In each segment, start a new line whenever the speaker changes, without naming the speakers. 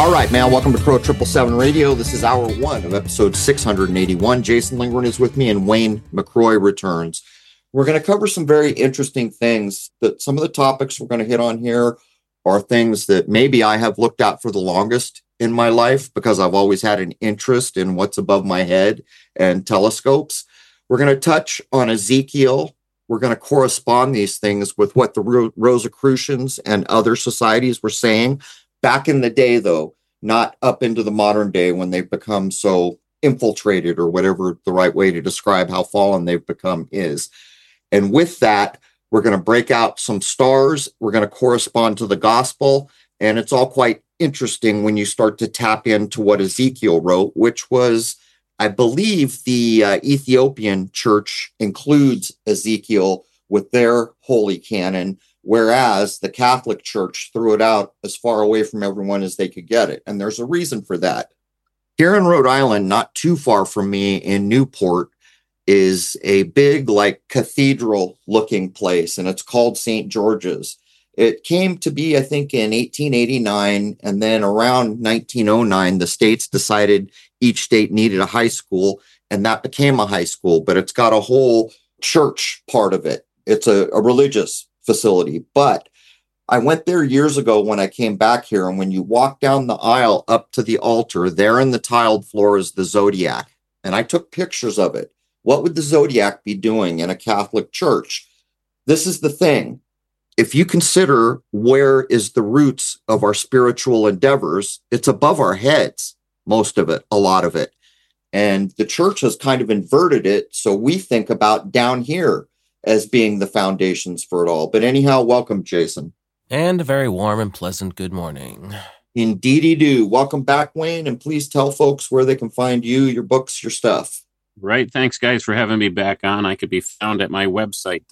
All right, man. Welcome to Crow 777 Radio. This is hour one of episode 681. Jason Lingren is with me, and Wayne McCroy returns. We're going to cover some very interesting things. That some of the topics we're going to hit on here are things that maybe I have looked at for the longest in my life because I've always had an interest in what's above my head and telescopes. We're going to touch on Ezekiel. We're going to correspond these things with what the Rosicrucians and other societies were saying back in the day, though, not up into the modern day when they've become so infiltrated, or whatever the right way to describe how fallen they've become is. And with that, we're going to break out some stars. We're going to correspond to the gospel. And it's all quite interesting when you start to tap into what Ezekiel wrote, which was, I believe, the Ethiopian church includes Ezekiel with their holy canon, whereas the Catholic Church threw it out as far away from everyone as they could get it. And there's a reason for that. Here in Rhode Island, not too far from me in Newport, is a big, like, cathedral-looking place, and it's called St. George's. It came to be, I think, in 1889, and then around 1909, the states decided each state needed a high school, and that became a high school, but it's got a whole church part of it. It's a religious facility. But I went there years ago when I came back here, and when you walk down the aisle up to the altar, there in the tiled floor is the zodiac. And I took pictures of it. What would the zodiac be doing in a Catholic church? This is the thing. If you consider where is the roots of our spiritual endeavors, it's above our heads, most of it, a lot of it. And the church has kind of inverted it, so we think about down here as being the foundations for it all. But anyhow, welcome, Jason.
And a very warm and pleasant good morning.
Indeedy do. Welcome back, Wayne, and please tell folks where they can find you, your books, your stuff.
Right. Thanks, guys, for having me back on. I could be found at my website,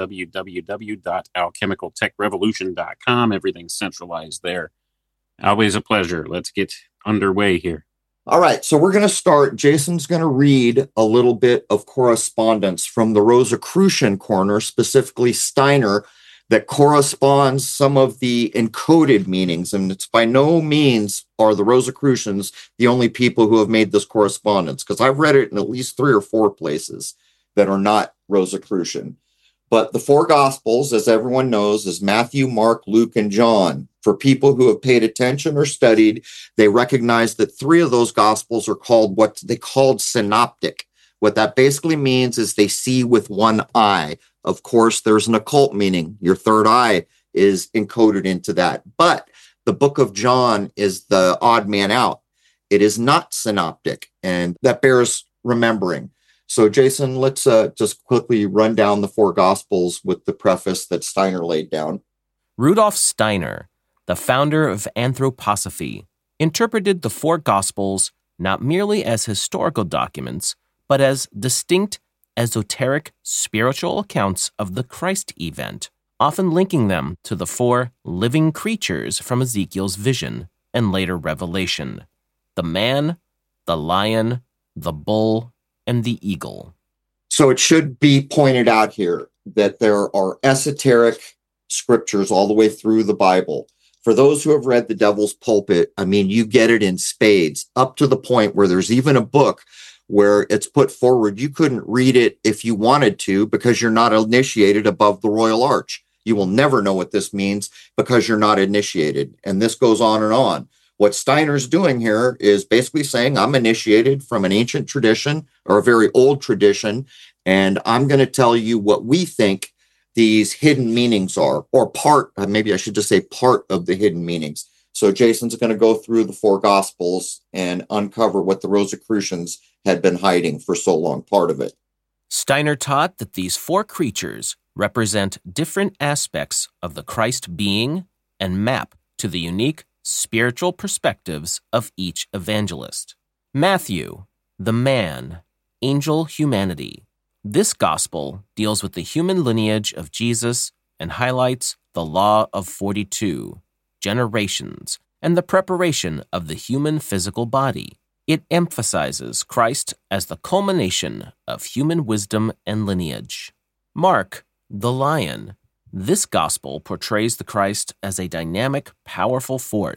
www.alchemicaltechrevolution.com. Everything's centralized there. Always a pleasure. Let's get underway here.
All right, so we're going to start. Jason's going to read a little bit of correspondence from the Rosicrucian corner, specifically Steiner, that corresponds some of the encoded meanings. And it's by no means are the Rosicrucians the only people who have made this correspondence, because I've read it in at least 3 or 4 places that are not Rosicrucian. But the 4 Gospels, as everyone knows, is Matthew, Mark, Luke, and John. For people who have paid attention or studied, they recognize that 3 of those Gospels are called what they called synoptic. What that basically means is they see with one eye. Of course, there's an occult meaning. Your third eye is encoded into that. But the book of John is the odd man out. It is not synoptic, and that bears remembering. So, Jason, let's just quickly run down the 4 Gospels with the preface that Steiner laid down.
Rudolf Steiner, the founder of anthroposophy, interpreted the 4 Gospels not merely as historical documents, but as distinct, esoteric, spiritual accounts of the Christ event, often linking them to the 4 living creatures from Ezekiel's vision and later revelation: the man, the lion, the bull, and the eagle.
So it should be pointed out here that there are esoteric scriptures all the way through the Bible. For those who have read The Devil's Pulpit, I mean, you get it in spades, up to the point where there's even a book where it's put forward. You couldn't read it if you wanted to because you're not initiated above the Royal Arch. You will never know what this means because you're not initiated. And this goes on and on. What Steiner's doing here is basically saying, I'm initiated from an ancient tradition or a very old tradition, and I'm going to tell you what we think these hidden meanings are, or part, maybe I should just say part of the hidden meanings. So Jason's going to go through the 4 Gospels and uncover what the Rosicrucians had been hiding for so long, part of it.
Steiner taught that these 4 creatures represent different aspects of the Christ being and map to the unique spiritual perspectives of each evangelist. Matthew, the man, angel humanity. This gospel deals with the human lineage of Jesus and highlights the law of 42, generations, and the preparation of the human physical body. It emphasizes Christ as the culmination of human wisdom and lineage. Mark, the lion. This gospel portrays the Christ as a dynamic, powerful force.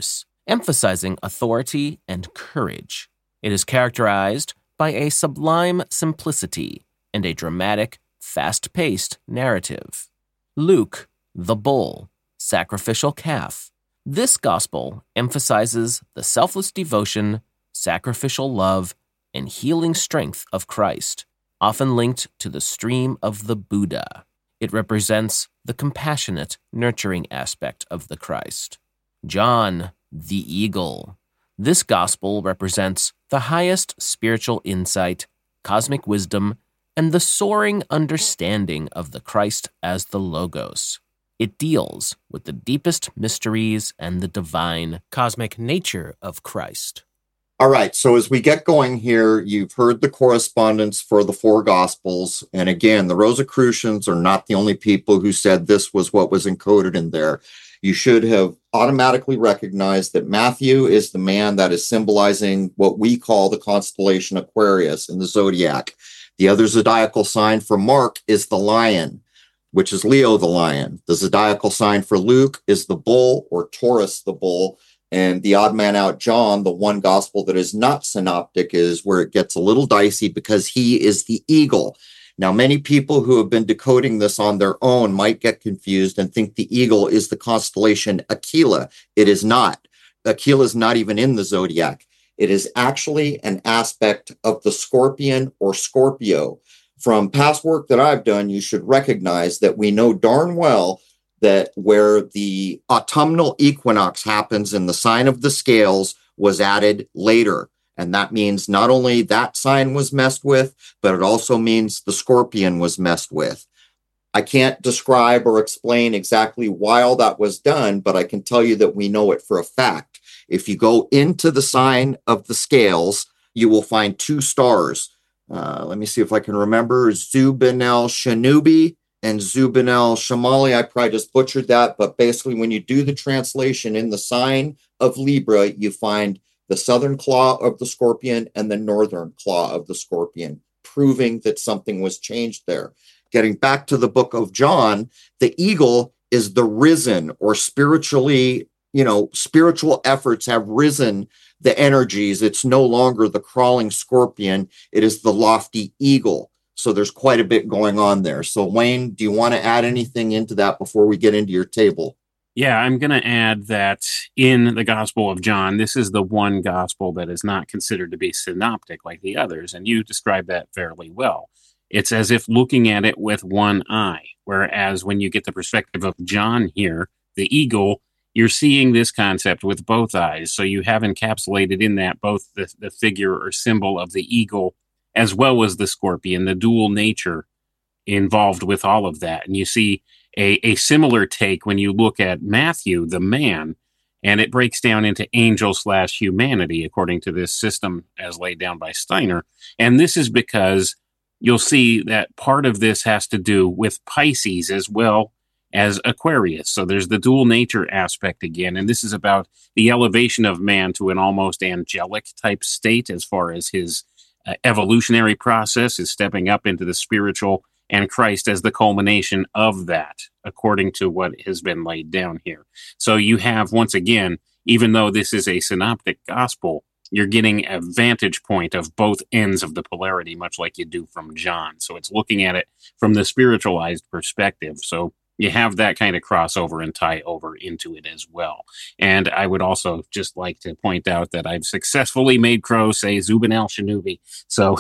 emphasizing authority and courage. It is characterized by a sublime simplicity and a dramatic, fast-paced narrative. Luke, the bull, sacrificial calf. This gospel emphasizes the selfless devotion, sacrificial love, and healing strength of Christ, often linked to the stream of the Buddha. It represents the compassionate, nurturing aspect of the Christ. John, the eagle. This gospel represents the highest spiritual insight, cosmic wisdom, and the soaring understanding of the Christ as the Logos. It deals with the deepest mysteries and the divine, cosmic nature of Christ.
All right, so as we get going here, you've heard the correspondence for the four Gospels. And again, the Rosicrucians are not the only people who said this was what was encoded in there. You should have automatically recognized that Matthew is the man that is symbolizing what we call the constellation Aquarius in the zodiac. The other zodiacal sign for Mark is the lion, which is Leo the lion. The zodiacal sign for Luke is the bull, or Taurus the bull. And the odd man out, John, the one gospel that is not synoptic, is where it gets a little dicey because he is the eagle. Now, many people who have been decoding this on their own might get confused and think the eagle is the constellation Aquila. It is not. Aquila is not even in the zodiac. It is actually an aspect of the scorpion or Scorpio. From past work that I've done, you should recognize that we know darn well that where the autumnal equinox happens in the sign of the scales was added later. And that means not only that sign was messed with, but it also means the scorpion was messed with. I can't describe or explain exactly why all that was done, but I can tell you that we know it for a fact. If you go into the sign of the scales, you will find two stars. Let me see if I can remember. Zubin-el Shanubi and Zubin-el Shamali. I probably just butchered that, but basically when you do the translation in the sign of Libra, you find the southern claw of the scorpion and the northern claw of the scorpion, proving that something was changed there. Getting back to the book of John, the eagle is the risen, or spiritually, spiritual efforts have risen the energies. It's no longer the crawling scorpion. It is the lofty eagle. So there's quite a bit going on there. So Wayne, do you want to add anything into that before we get into your table?
Yeah, I'm going to add that in the Gospel of John, this is the one gospel that is not considered to be synoptic like the others, and you described that fairly well. It's as if looking at it with one eye, whereas when you get the perspective of John here, the eagle, you're seeing this concept with both eyes. So you have encapsulated in that both the figure or symbol of the eagle as well as the scorpion, the dual nature involved with all of that. And you see a similar take when you look at Matthew, the man, and it breaks down into angel/humanity according to this system as laid down by Steiner. And this is because you'll see that part of this has to do with Pisces as well as Aquarius. So there's the dual nature aspect again. And this is about the elevation of man to an almost angelic type state as far as his evolutionary process is stepping up into the spiritual, and Christ as the culmination of that, according to what has been laid down here. So you have, once again, even though this is a synoptic gospel, you're getting a vantage point of both ends of the polarity, much like you do from John. So it's looking at it from the spiritualized perspective. So you have that kind of crossover and tie over into it as well. And I would also just like to point out that I've successfully made Crow say Zubin-el Shanubi. So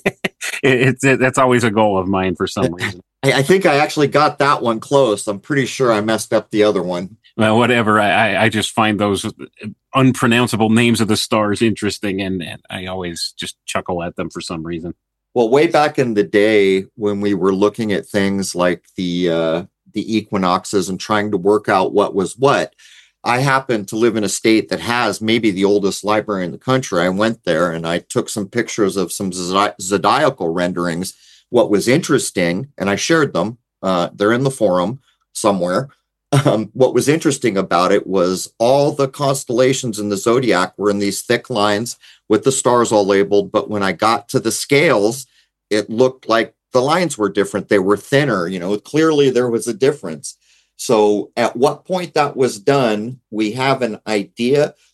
that's always a goal of mine for some reason.
I think I actually got that one close. I'm pretty sure I messed up the other one.
Well, whatever. I just find those unpronounceable names of the stars interesting, and I always just chuckle at them for some reason.
Well, way back in the day when we were looking at things like the equinoxes and trying to work out what was what, I happen to live in a state that has maybe the oldest library in the country. I went there and I took some pictures of some zodiacal renderings. What was interesting, and I shared them, they're in the forum somewhere. What was interesting about it was all the constellations in the zodiac were in these thick lines with the stars all labeled. But when I got to the scales, it looked like the lines were different. They were thinner. Clearly there was a difference. So at what point that was done, we have an idea.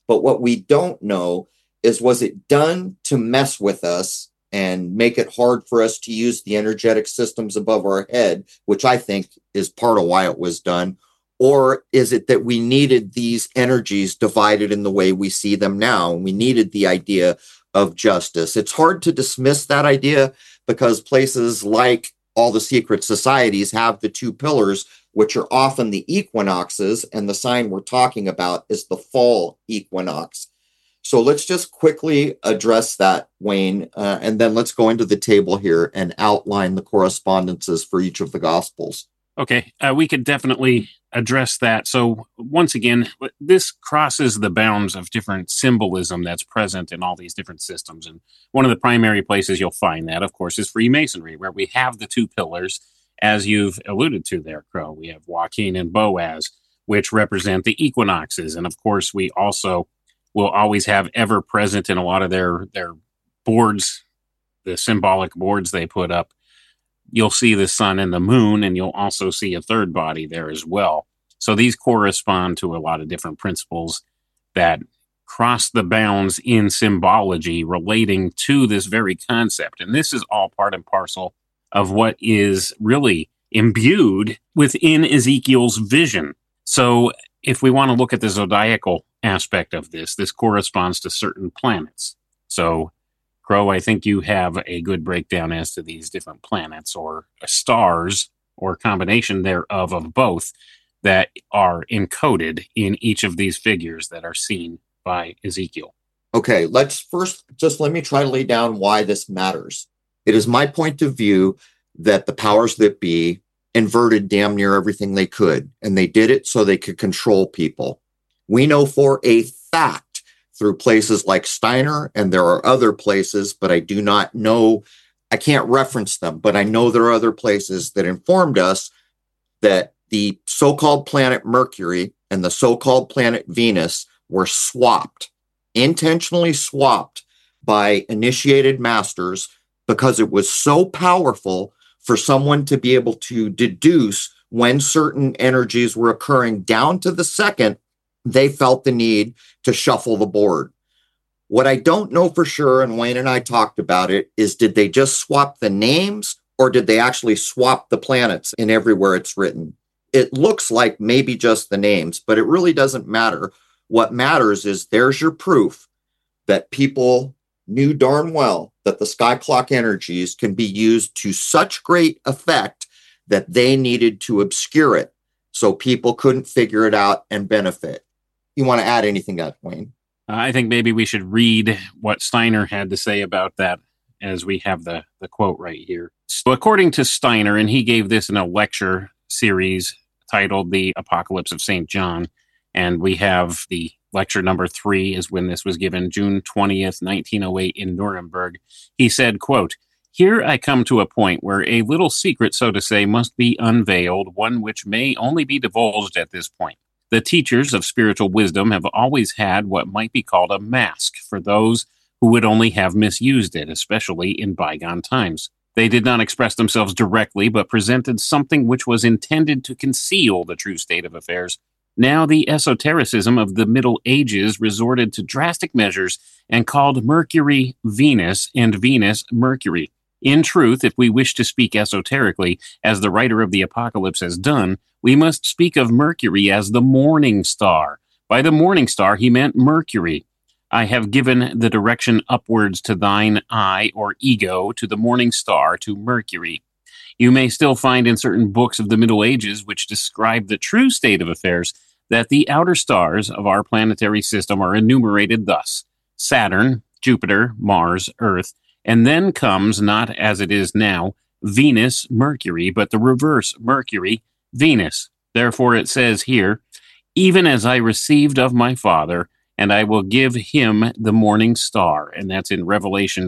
But what we don't know is, was it done to mess with us and make it hard for us to use the energetic systems above our head, which I think is part of why it was done? Or is it that we needed these energies divided in the way we see them now? And we needed the idea of justice. It's hard to dismiss that idea because places like all the secret societies have the two pillars, which are often the equinoxes, and the sign we're talking about is the fall equinox. So let's just quickly address that, Wayne, and then let's go into the table here and outline the correspondences for each of the Gospels.
Okay, we could definitely address that. So once again, this crosses the bounds of different symbolism that's present in all these different systems. And one of the primary places you'll find that, of course, is Freemasonry, where we have the two pillars, as you've alluded to there, Crow. We have Joaquin and Boaz, which represent the equinoxes. And of course, we also will always have ever present in a lot of their boards, the symbolic boards they put up. You'll see the sun and the moon, and you'll also see a third body there as well. So these correspond to a lot of different principles that cross the bounds in symbology relating to this very concept. And this is all part and parcel of what is really imbued within Ezekiel's vision. So if we want to look at the zodiacal aspect of this, this corresponds to certain planets. So Crow, I think you have a good breakdown as to these different planets or stars or combination thereof of both that are encoded in each of these figures that are seen by Ezekiel.
Okay, let's first let me try to lay down why this matters. It is my point of view that the powers that be inverted damn near everything they could, and they did it so they could control people. We know for a fact through places like Steiner, and there are other places, but I do not know, I can't reference them, but I know there are other places that informed us that the so-called planet Mercury and the so-called planet Venus were swapped, intentionally swapped by initiated masters because it was so powerful for someone to be able to deduce when certain energies were occurring down to the second. They felt the need to shuffle the board. What I don't know for sure, and Wayne and I talked about it, is did they just swap the names or did they actually swap the planets in everywhere it's written? It looks like maybe just the names, but it really doesn't matter. What matters is there's your proof that people knew darn well that the sky clock energies can be used to such great effect that they needed to obscure it so people couldn't figure it out and benefit. You want to add anything up, Wayne?
I think maybe we should read what Steiner had to say about that as we have the quote right here. So according to Steiner, and he gave this in a lecture series titled The Apocalypse of St. John, and we have the lecture number 3 is when this was given, June 20th, 1908 in Nuremberg. He said, quote, "Here I come to a point where a little secret, so to say, must be unveiled, one which may only be divulged at this point. The teachers of spiritual wisdom have always had what might be called a mask for those who would only have misused it, especially in bygone times. They did not express themselves directly, but presented something which was intended to conceal the true state of affairs. Now the esotericism of the Middle Ages resorted to drastic measures and called Mercury Venus and Venus Mercury. In truth, if we wish to speak esoterically, as the writer of the Apocalypse has done, we must speak of Mercury as the morning star. By the morning star, he meant Mercury. I have given the direction upwards to thine eye or ego, to the morning star, to Mercury. You may still find in certain books of the Middle Ages which describe the true state of affairs that the outer stars of our planetary system are enumerated thus: Saturn, Jupiter, Mars, Earth, and then comes, not as it is now, Venus, Mercury, but the reverse, Mercury, Venus. Therefore it says here, even as I received of my Father, and I will give him the morning star. And that's in Revelation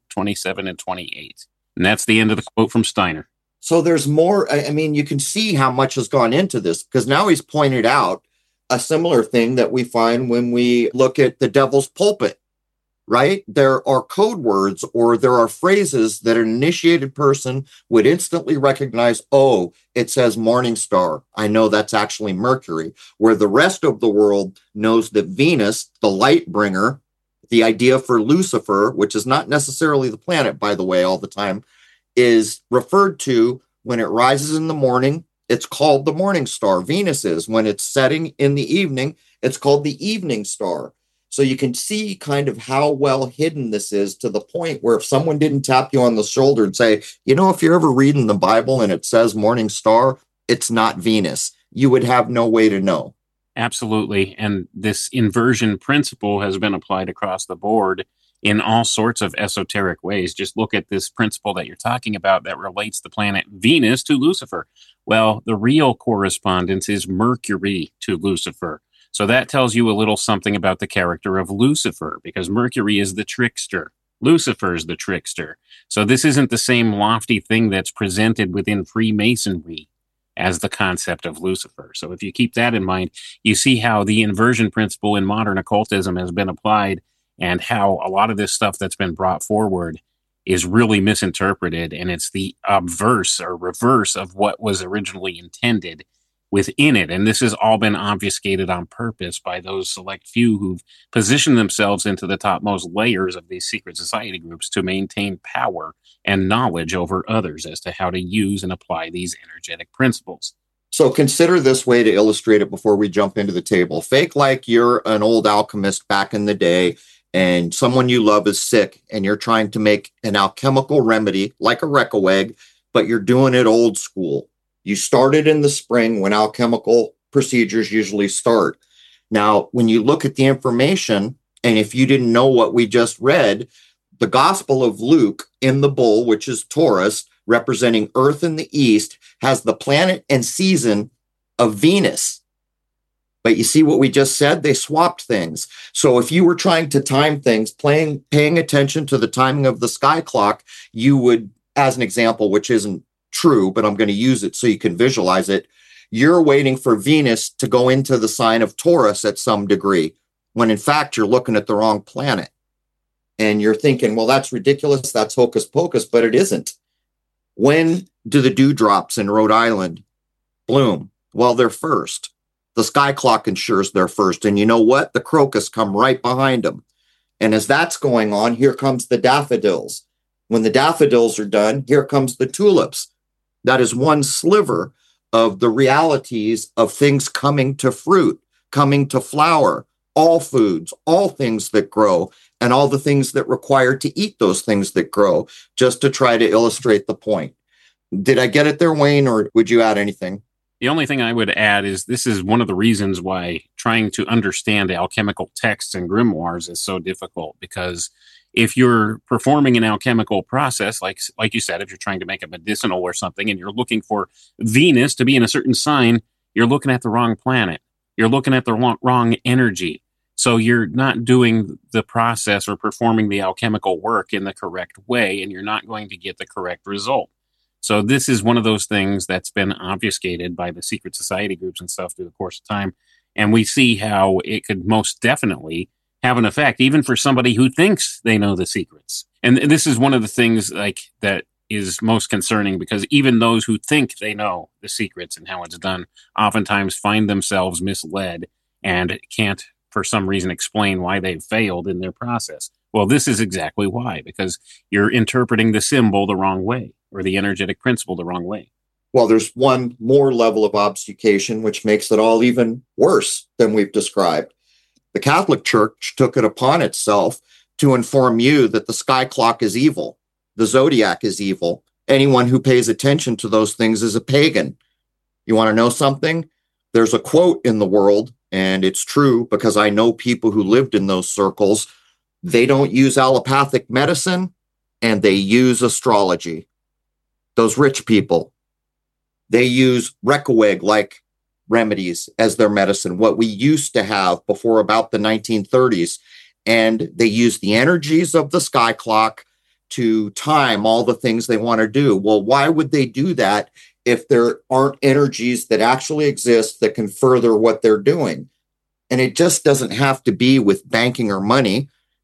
2:27 and 28. And that's the end of the quote from Steiner.
So there's more. I mean, you can see how much has gone into this, because now he's pointed out a similar thing that we find when we look at the Devil's Pulpit. right? There are code words or there are phrases that an initiated person would instantly recognize. Oh, it says morning star. I know that's actually Mercury, where the rest of the world knows that Venus, the light bringer, the idea for Lucifer, which is not necessarily the planet, by the way, all the time, is referred to when it rises in the morning. It's called the morning star. Venus is when it's setting in the evening. It's called the evening star. So you can see kind of how well hidden this is, to the point where if someone didn't tap you on the shoulder and say, if you're ever reading the Bible and it says morning star, it's not Venus, you would have no way to know.
Absolutely. And this inversion principle has been applied across the board in all sorts of esoteric ways. Just look at this principle that you're talking about that relates the planet Venus to Lucifer. Well, the real correspondence is Mercury to Lucifer. So that tells you a little something about the character of Lucifer, because Mercury is the trickster. Lucifer is the trickster. So this isn't the same lofty thing that's presented within Freemasonry as the concept of Lucifer. So if you keep that in mind, you see how the inversion principle in modern occultism has been applied, and how a lot of this stuff that's been brought forward is really misinterpreted, and it's the obverse or reverse of what was originally intended within it. And this has all been obfuscated on purpose by those select few who've positioned themselves into the topmost layers of these secret society groups to maintain power and knowledge over others as to how to use and apply these energetic principles.
So consider this way to illustrate it before we jump into the table. Fake like you're an old alchemist back in the day, and someone you love is sick, and you're trying to make an alchemical remedy like a Reckeweg, but you're doing it old school. You started in the spring when alchemical procedures usually start. Now, when you look at the information, and if you didn't know what we just read, the Gospel of Luke in the bull, which is Taurus, representing Earth in the east, has the planet and season of Venus. But you see what we just said? They swapped things. So if you were trying to time things, paying attention to the timing of the sky clock, you would, as an example, which isn't true, but I'm going to use it so you can visualize it, you're waiting for Venus to go into the sign of Taurus at some degree, when in fact you're looking at the wrong planet. And you're thinking, well, that's ridiculous, that's hocus pocus, but it isn't. When do the dewdrops in Rhode Island bloom? Well, they're first. The sky clock ensures they're first. And you know what? The crocus come right behind them. And as that's going on, here comes the daffodils. When the daffodils are done, here comes the tulips. That is one sliver of the realities of things coming to fruit, coming to flower, all foods, all things that grow, and all the things that require to eat those things that grow, just to try to illustrate the point. Did I get it there, Wayne, or would you add anything?
The only thing I would add is this is one of the reasons why trying to understand alchemical texts and grimoires is so difficult, because if you're performing an alchemical process, like you said, if you're trying to make a medicinal or something and you're looking for Venus to be in a certain sign, you're looking at the wrong planet. You're looking at the wrong energy. So you're not doing the process or performing the alchemical work in the correct way, and you're not going to get the correct result. So this is one of those things that's been obfuscated by the secret society groups and stuff through the course of time. And we see how it could most definitely have an effect, even for somebody who thinks they know the secrets. And this is one of the things like that is most concerning, because even those who think they know the secrets and how it's done oftentimes find themselves misled and can't, for some reason, explain why they've failed in their process. Well, this is exactly why, because you're interpreting the symbol the wrong way, or the energetic principle the wrong way.
Well, there's one more level of obfuscation, which makes it all even worse than we've described. The Catholic Church took it upon itself to inform you that the sky clock is evil, the zodiac is evil. Anyone who pays attention to those things is a pagan. You want to know something? There's a quote in the world, and it's true because I know people who lived in those circles. They don't use allopathic medicine, and they use astrology. Those rich people, they use Reckeweg-like remedies as their medicine, what we used to have before about the 1930s. And they use the energies of the sky clock to time all the things they want to do. Well, why would they do that if there aren't energies that actually exist that can further what they're doing? And it just doesn't have to be with banking or money.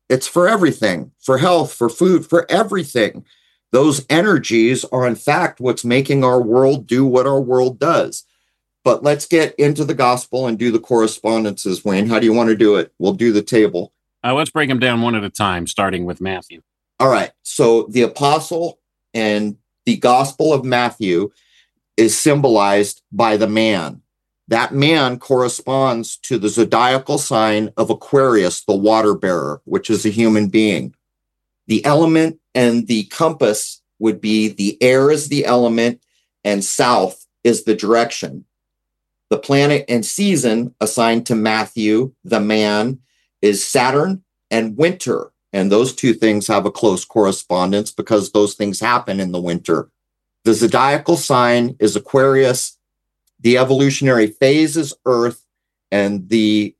It's for everything, for health, for food, for everything. Those energies are, in fact, what's making our world do what our world does. But let's get into the gospel and do the correspondences, Wayne. How do you want to do it? We'll do the table.
Let's break them down one at a time, starting with Matthew.
All right. So the apostle and the gospel of Matthew is symbolized by the man. That man corresponds to the zodiacal sign of Aquarius, the water bearer, which is a human being. The element and the compass would be the air is the element and south is the direction. The planet and season assigned to Matthew, the man, is Saturn and winter. And those two things have a close correspondence because those things happen in the winter. The zodiacal sign is Aquarius. The evolutionary phase is Earth. And the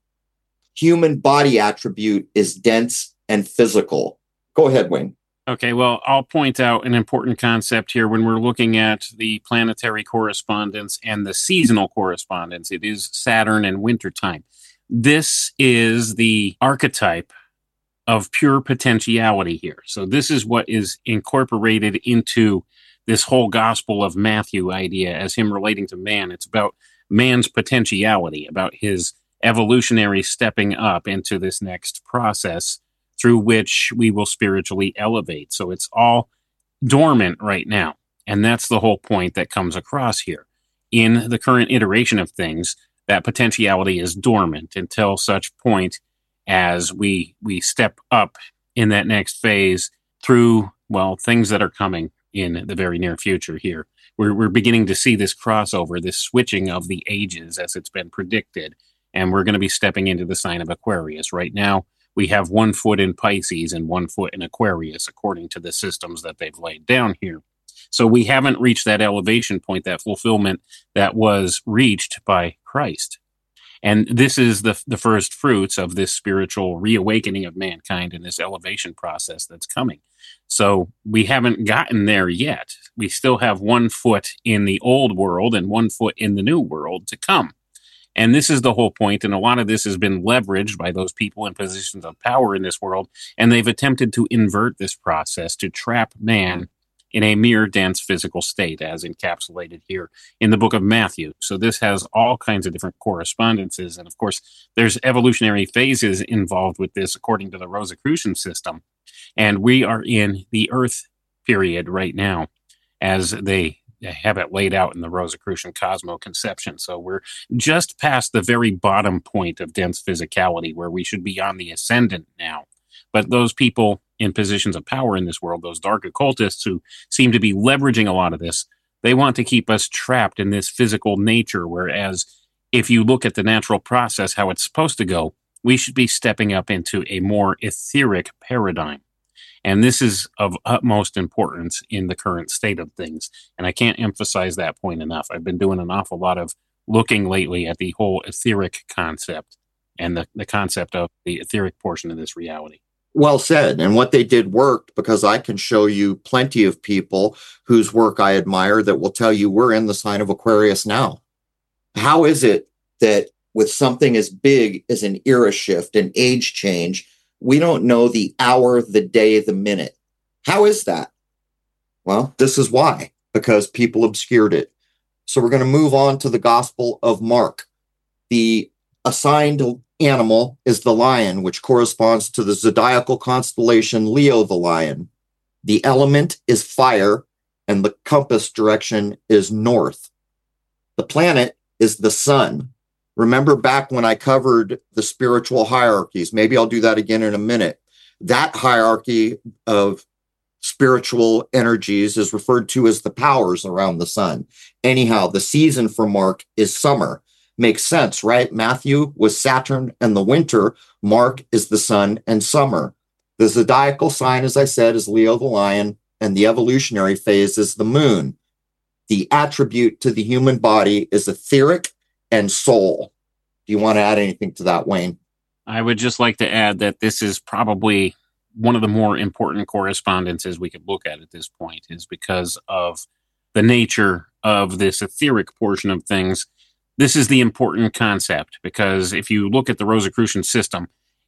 human body attribute is dense and physical. Go ahead, Wayne.
Okay, well, I'll point out an important concept here when we're looking at the planetary correspondence and the seasonal correspondence. It is Saturn and wintertime. This is the archetype of pure potentiality here. So this is what is incorporated into this whole Gospel of Matthew idea as him relating to man. It's about man's potentiality, about his evolutionary stepping up into this next process through which we will spiritually elevate. So it's all dormant right now. And that's the whole point that comes across here. In the current iteration of things, that potentiality is dormant until such point as we step up in that next phase through, well, things that are coming in the very near future here. We're beginning to see this crossover, this switching of the ages as it's been predicted. And we're going to be stepping into the sign of Aquarius. Right now, we have 1 foot in Pisces and 1 foot in Aquarius, according to the systems that they've laid down here. So we haven't reached that elevation point, that fulfillment that was reached by Christ. And this is the first fruits of this spiritual reawakening of mankind in this elevation process that's coming. So we haven't gotten there yet. We still have 1 foot in the old world and 1 foot in the new world to come. And this is the whole point, and a lot of this has been leveraged by those people in positions of power in this world, and they've attempted to invert this process to trap man in a mere dense physical state, as encapsulated here in the book of Matthew. So this has all kinds of different correspondences, and of course, there's evolutionary phases involved with this according to the Rosicrucian system, and we are in the Earth period right now, as they have it laid out in the Rosicrucian Cosmo conception. So we're just past the very bottom point of dense physicality where we should be on the ascendant now. But those people in positions of power in this world, those dark occultists who seem to be leveraging a lot of this, they want to keep us trapped in this physical nature, whereas if you look at the natural process, how it's supposed to go, we should be stepping up into a more etheric paradigm. And this is of utmost importance in the current state of things. And I can't emphasize that point enough. I've been doing an awful lot of looking lately at the whole etheric concept and the concept of the etheric portion of this reality.
Well said. And what they did worked, because I can show you plenty of people whose work I admire that will tell you we're in the sign of Aquarius now. How is it that with something as big as an era shift, an age change, we don't know the hour, the day, the minute? How is that? Well, this is why, because people obscured it. So we're going to move on to the Gospel of Mark. The assigned animal is the lion, which corresponds to the zodiacal constellation Leo the Lion. The element is fire, and the compass direction is north. The planet is the sun. Remember back when I covered the spiritual hierarchies, maybe I'll do that again in a minute. That hierarchy of spiritual energies is referred to as the powers around the sun. Anyhow, the season for Mark is summer. Makes sense, right? Matthew was Saturn and the winter. Mark is the sun and summer. The zodiacal sign, as I said, is Leo the Lion, and the evolutionary phase is the moon. The attribute to the human body is etheric and soul. Do you want to add anything to that, Wayne?
I would just like to add that this is probably one of the more important correspondences we could look at this point, is because of the nature of this etheric portion of things. This is the important concept, because if you look at the Rosicrucian system,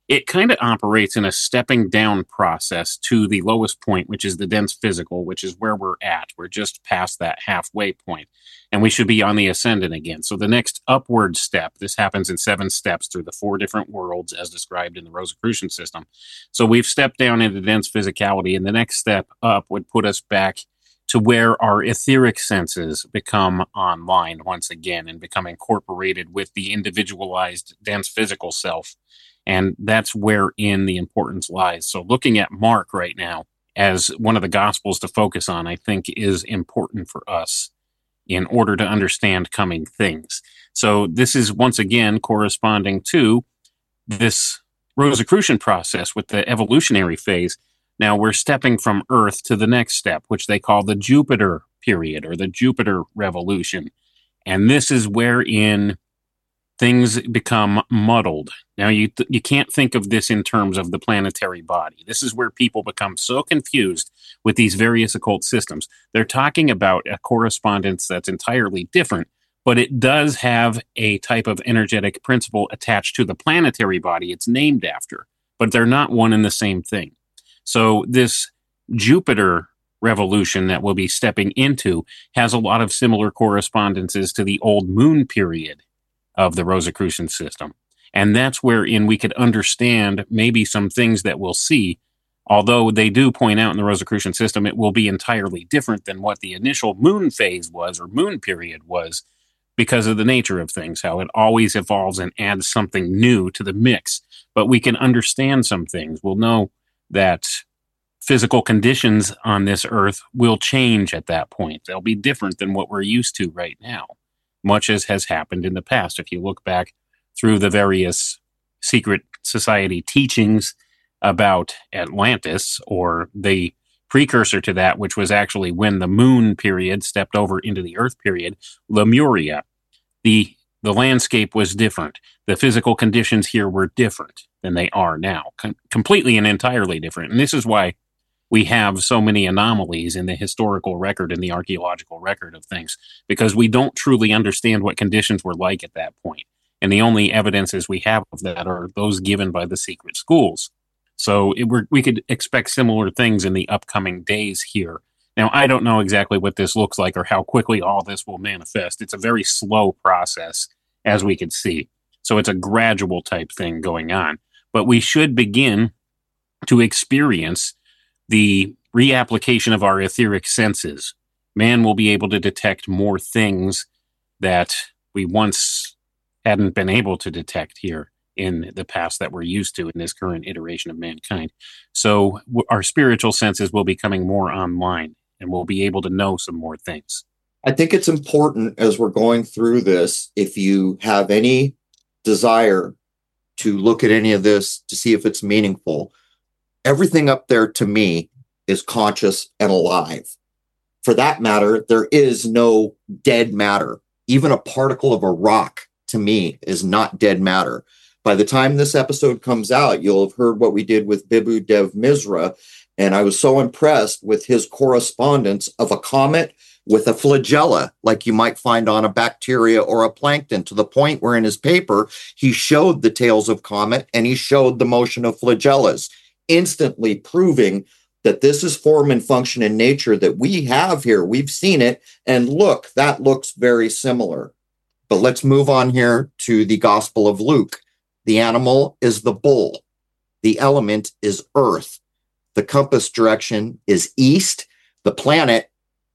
it kind of operates in a stepping down process to the lowest point, which is the dense physical, which is where we're at. We're just past that halfway point, and we should be on the ascendant again. So the next upward step, this happens in 7 steps through the 4 different worlds as described in the Rosicrucian system. So we've stepped down into dense physicality, and the next step up would put us back to where our etheric senses become online once again and become incorporated with the individualized dense physical self. And that's wherein the importance lies. So looking at Mark right now as one of the Gospels to focus on, I think is important for us in order to understand coming things. So this is once again corresponding to this Rosicrucian process with the evolutionary phase. Now we're stepping from Earth to the next step, which they call the Jupiter period or the Jupiter revolution. And this is wherein things become muddled. Now, you can't think of this in terms of the planetary body. This is where people become so confused with these various occult systems. They're talking about a correspondence that's entirely different, but it does have a type of energetic principle attached to the planetary body it's named after, but they're not one and the same thing. So this Jupiter revolution that we'll be stepping into has a lot of similar correspondences to the old moon period of the Rosicrucian system. And that's wherein we could understand maybe some things that we'll see. Although they do point out in the Rosicrucian system, it will be entirely different than what the initial moon phase was or moon period was because of the nature of things, how it always evolves and adds something new to the mix. But we can understand some things. We'll know that physical conditions on this earth will change at that point. They'll be different than what we're used to right now, much as has happened in the past. If you look back through the various secret society teachings about Atlantis, or the precursor to that, which was actually when the moon period stepped over into the earth period, Lemuria, the landscape was different. The physical conditions here were different than they are now, completely and entirely different. And this is why we have so many anomalies in the historical record and the archaeological record of things, because we don't truly understand what conditions were like at that point. And the only evidences we have of that are those given by the secret schools. So we could expect similar things in the upcoming days here. Now, I don't know exactly what this looks like or how quickly all this will manifest. It's a very slow process, as we can see. So it's a gradual type thing going on. But we should begin to experience the reapplication of our etheric senses. Man will be able to detect more things that we once hadn't been able to detect here in the past that we're used to in this current iteration of mankind. So our spiritual senses will be coming more online, and we'll be able to know some more things.
I think it's important as we're going through this, if you have any desire to look at any of this to see if it's meaningful, everything up there to me is conscious and alive. For that matter, there is no dead matter. Even a particle of a rock to me is not dead matter. By the time this episode comes out, you'll have heard what we did with Bibhu Dev Misra. And I was so impressed with his correspondence of a comet with a flagella, like you might find on a bacteria or a plankton, to the point where in his paper, he showed the tails of comet and he showed the motion of flagellas, instantly proving that this is form and function in nature that we have here. We've seen it. And look, that looks very similar. But let's move on here to the Gospel of Luke. The animal is the bull. The element is earth. The compass direction is east. The planet,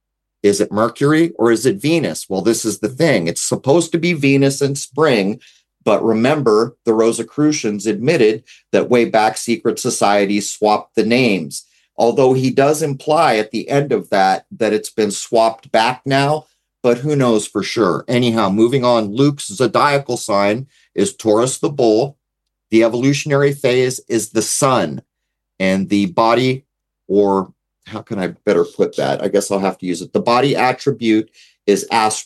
is it Mercury or is it Venus? Well, this is the thing. It's supposed to be Venus in spring, but remember, the Rosicrucians admitted that way back secret societies swapped the names. Although he does imply at the end of that it's been swapped back now, but who knows for sure. Anyhow, moving on, Luke's zodiacal sign is Taurus the bull. The evolutionary phase is the sun. And the body, or how can I better put that? I guess I'll have to use it. The body attribute is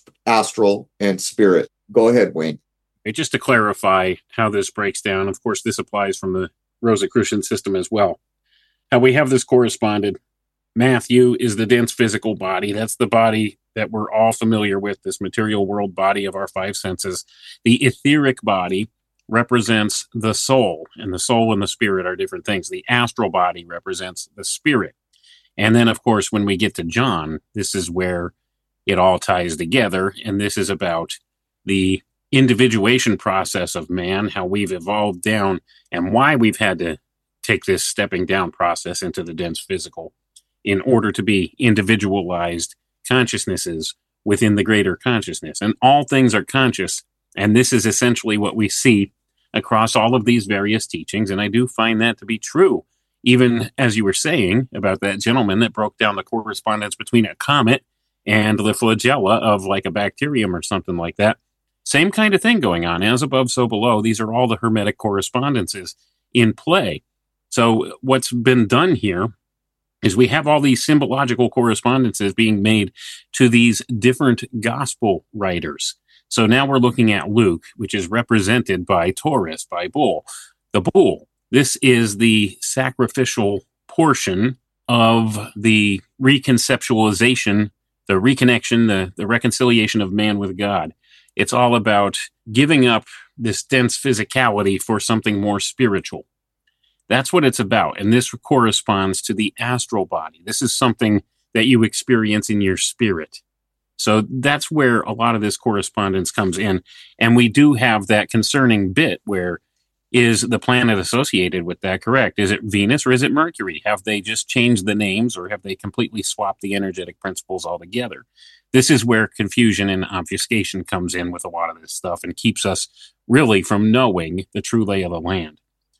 astral and spirit. Go ahead, Wayne.
Just to clarify how this breaks down, of course, this applies from the Rosicrucian system as well. How we have this corresponded. Matthew is the dense physical body. That's the body that we're all familiar with, this material world body of our 5 senses. The etheric body represents the soul, and the soul and the spirit are different things. The astral body represents the spirit. And then, of course, when we get to John, this is where it all ties together, and this is about the individuation process of man, how we've evolved down, and why we've had to take this stepping down process into the dense physical in order to be individualized consciousnesses within the greater consciousness. And all things are conscious, and this is essentially what we see across all of these various teachings, and I do find that to be true. Even as you were saying about that gentleman that broke down the correspondence between a comet and the flagella of like a bacterium or something like that. Same kind of thing going on. As above, so below. These are all the Hermetic correspondences in play. So what's been done here is we have all these symbological correspondences being made to these different gospel writers. So now we're looking at Luke, which is represented by Taurus, by bull. The bull. This is the sacrificial portion of the reconceptualization, the reconnection, the reconciliation of man with God. It's all about giving up this dense physicality for something more spiritual. That's what it's about. And this corresponds to the astral body. This is something that you experience in your spirit. So that's where a lot of this correspondence comes in. And we do have that concerning bit where, is the planet associated with that correct? Is it Venus or is it Mercury? Have they just changed the names, or have they completely swapped the energetic principles altogether? This is where confusion and obfuscation comes in with a lot of this stuff and keeps us really from knowing the true lay of the land.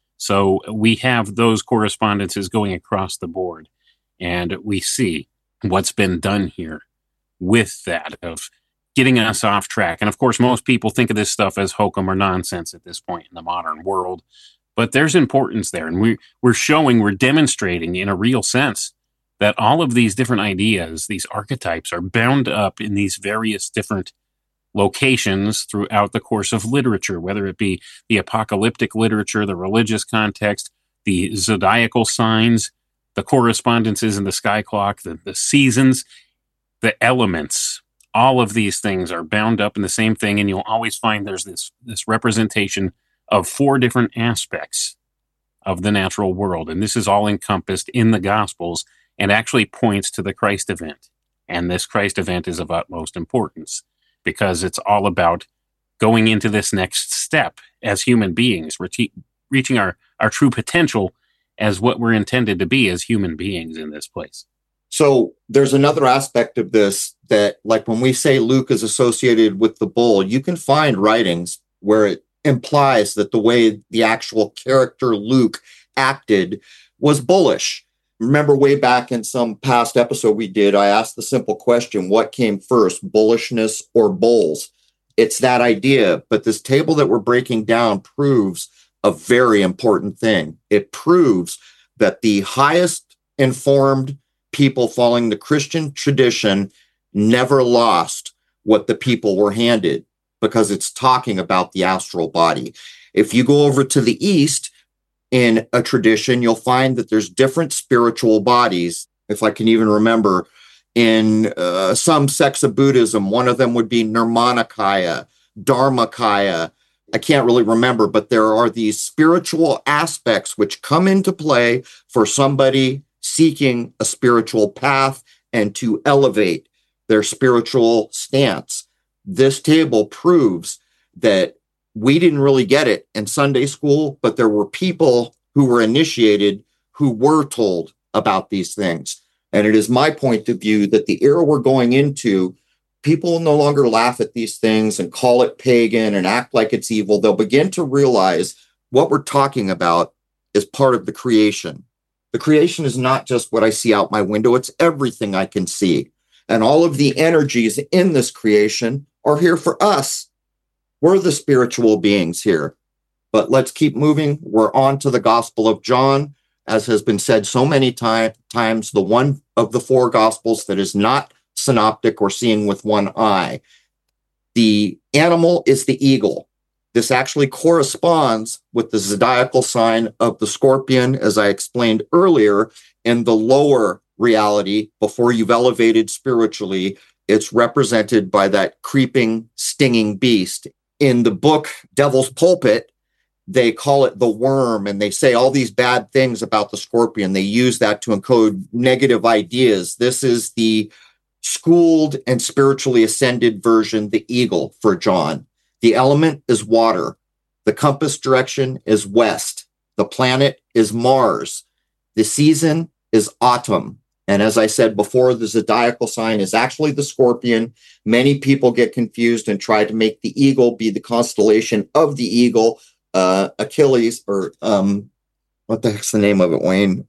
So we have those correspondences going across the board, and we see what's been done here with that of getting us off track. And of course, most people think of this stuff as hokum or nonsense at this point in the modern world, but there's importance there. And we're demonstrating in a real sense that all of these different ideas, these archetypes, are bound up in these various different locations throughout the course of literature, whether it be the apocalyptic literature, the religious context, the zodiacal signs, the correspondences in the sky clock, the seasons, the elements. All of these things are bound up in the same thing, and you'll always find there's this representation of 4 different aspects of the natural world. And this is all encompassed in the Gospels and actually points to the Christ event. And this Christ event is of utmost importance because it's all about going into this next step as human beings, reaching our true potential as what we're intended to be as human beings in this place.
So there's another aspect of this that, like when we say Luke is associated with the bull, you can find writings where it implies that the way the actual character Luke acted was bullish. Remember way back in some past episode we did, I asked the simple question, what came first, bullishness or bulls? It's that idea, but this table that we're breaking down proves a very important thing. It proves that the highest informed people following the Christian tradition never lost what the people were handed, because it's talking about the astral body. If you go over to the East in a tradition, you'll find that there's different spiritual bodies. If I can even remember, in some sects of Buddhism, one of them would be Nirmanakaya, Dharmakaya. I can't really remember, but there are these spiritual aspects which come into play for somebody seeking a spiritual path and to elevate their spiritual stance. This table proves that we didn't really get it in Sunday school, but there were people who were initiated who were told about these things. And it is my point of view that the era we're going into, people no longer laugh at these things and call it pagan and act like it's evil. They'll begin to realize what we're talking about is part of the creation. The creation is not just what I see out my window. It's everything I can see. And all of the energies in this creation are here for us. We're the spiritual beings here. But let's keep moving. We're on to the Gospel of John. As has been said so many times, the one of the 4 Gospels that is not synoptic or seeing with one eye. The animal is the eagle. This actually corresponds with the zodiacal sign of the scorpion, as I explained earlier, in the lower reality before you've elevated spiritually. It's represented by that creeping, stinging beast. In the book Devil's Pulpit, they call it the worm, and they say all these bad things about the scorpion. They use that to encode negative ideas. This is the schooled and spiritually ascended version, the eagle for John. The element is water. The compass direction is west. The planet is Mars. The season is autumn. And as I said before, the zodiacal sign is actually the scorpion. Many people get confused and try to make the eagle be the constellation of the eagle, Achilles, or what the heck's the name of it, Wayne?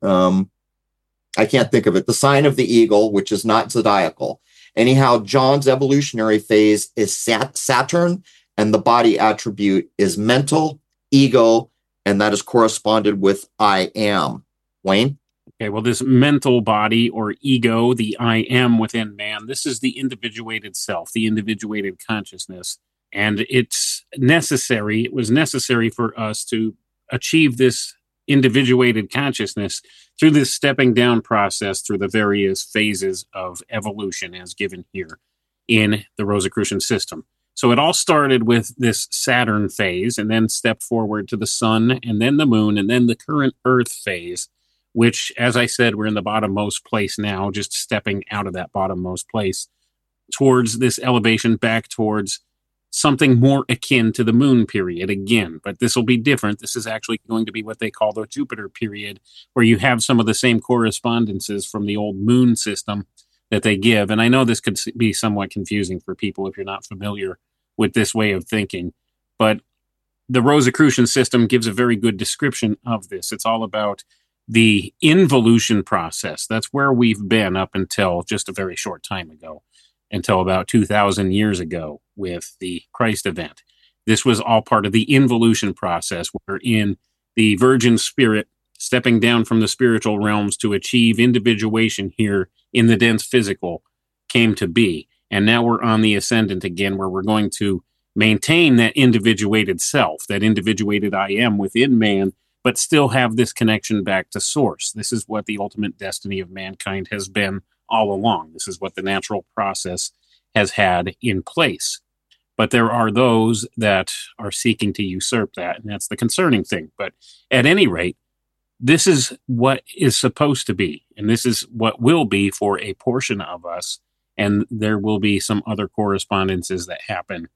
I can't think of it. The sign of the eagle, which is not zodiacal. Anyhow, John's evolutionary phase is Saturn, and the body attribute is mental, ego, and that is corresponded with I am. Wayne?
Okay, well, this mental body or ego, the I am within man, this is the individuated self, the individuated consciousness. And it's necessary, it was necessary for us to achieve this individuated consciousness through this stepping down process through the various phases of evolution as given here in the Rosicrucian system. So it all started with this Saturn phase and then stepped forward to the sun and then the moon and then the current Earth phase, which, as I said, we're in the bottommost place now, just stepping out of that bottommost place towards this elevation back towards something more akin to the moon period again. But this will be different. This is actually going to be what they call the Jupiter period, where you have some of the same correspondences from the old moon system that they give. And I know this could be somewhat confusing for people if you're not familiar with this way of thinking. But the Rosicrucian system gives a very good description of this. It's all about the involution process. That's where we've been up until just a very short time ago, until about 2,000 years ago with the Christ event. This was all part of the involution process, wherein the virgin spirit stepping down from the spiritual realms to achieve individuation here in the dense physical came to be. And now we're on the ascendant again, where we're going to maintain that individuated self, that individuated I am within man, but still have this connection back to source. This is what the ultimate destiny of mankind has been all along. This is what the natural process has had in place. But there are those that are seeking to usurp that, and that's the concerning thing. But at any rate, this is what is supposed to be, and this is what will be for a portion of us, and there will be some other correspondences that happen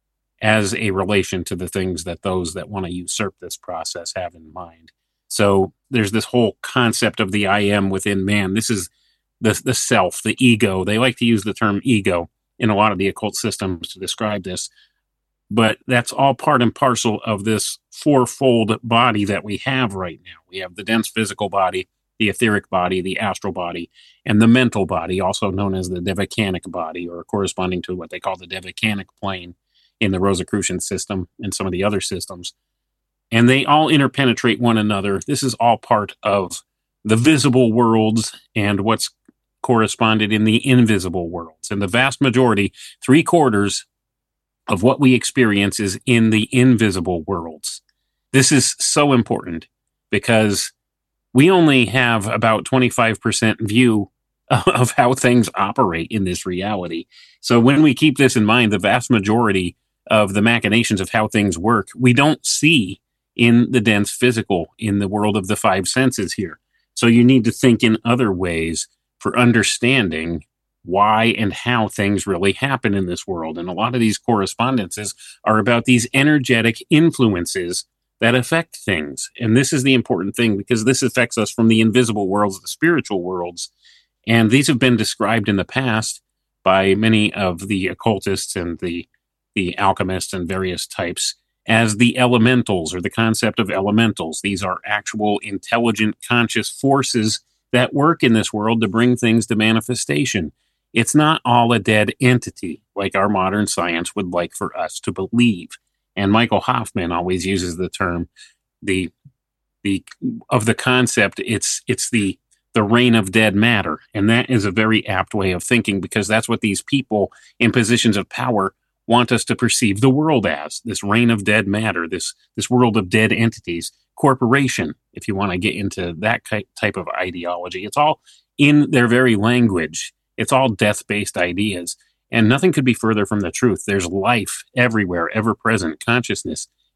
as a relation to the things that those that want to usurp this process have in mind. So there's this whole concept of the I am within man. This is the self, the ego. They like to use the term ego in a lot of the occult systems to describe this. But that's all part and parcel of this fourfold body that we have right now. We have the dense physical body, the etheric body, the astral body, and the mental body, also known as the Devacanic body, or corresponding to what they call the Devacanic plane in the Rosicrucian system and some of the other systems. And they all interpenetrate one another. This is all part of the visible worlds and what's corresponded in the invisible worlds. And the vast majority, 3/4 of what we experience is in the invisible worlds. This is so important because we only have about 25% view of how things operate in this reality. So when we keep this in mind, the vast majority of the machinations of how things work, we don't see in the dense physical, in the world of the five senses here. So you need to think in other ways for understanding why and how things really happen in this world. And a lot of these correspondences are about these energetic influences that affect things. And this is the important thing, because this affects us from the invisible worlds, the spiritual worlds. And these have been described in the past by many of the occultists and the alchemists and various types as the elementals, or the concept of elementals. These are actual intelligent, conscious forces that work in this world to bring things to manifestation. It's not all a dead entity like our modern science would like for us to believe. And Michael Hoffman always uses the term of the concept. It's the reign of dead matter, and that is a very apt way of thinking, because that's what these people in positions of power want us to perceive the world as, this reign of dead matter, this world of dead entities, corporation, if you want to get into that type of ideology. It's all in their very language. It's all death-based ideas, and nothing could be further from the truth. There's life everywhere, ever-present consciousness